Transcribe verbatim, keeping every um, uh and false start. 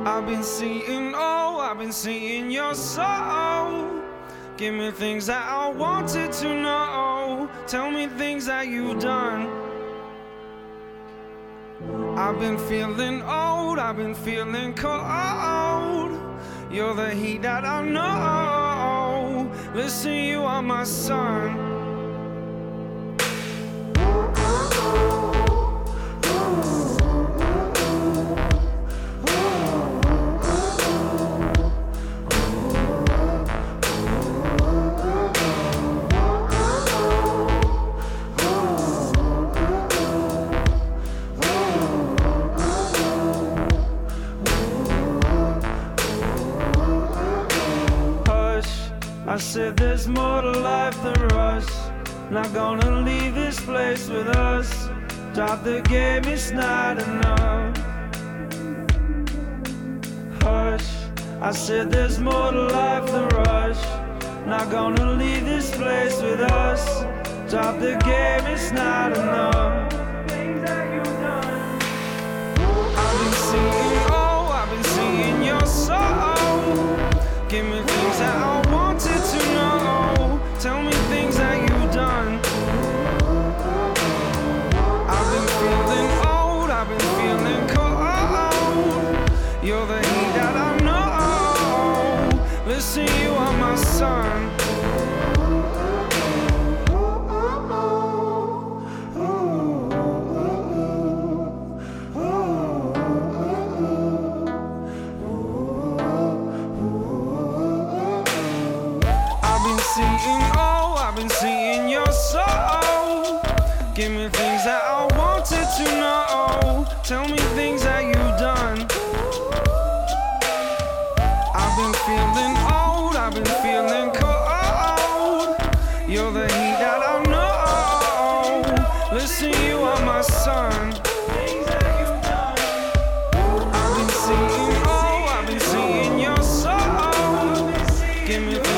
I've been seeing, oh, I've been seeing your soul. Give me things that I wanted to know. Tell me things that you've done. I've been feeling old, I've been feeling cold. You're the heat that I know. Listen, you are my sun. I said there's more to life than rush. Not gonna leave this place with us. Drop the game, it's not enough. Hush, I said there's more to life than rush. Not gonna leave this place with us. Drop the game, it's not enough. I've been seeing, oh, I've been seeing your soul. Give me things that I wanted to know. Tell me things that you've done. I've been feeling old, I've been feeling cold. You're the heat that I know. Listen, you are my sun. Seeing, oh, I've been seeing your soul. Give me things that I wanted to know. Tell me things that you've done. I've been feeling old, I've been feeling cold. You're the heat that I know. Listen, you are my sun. I've been seeing, oh, I've been seeing your soul. Give me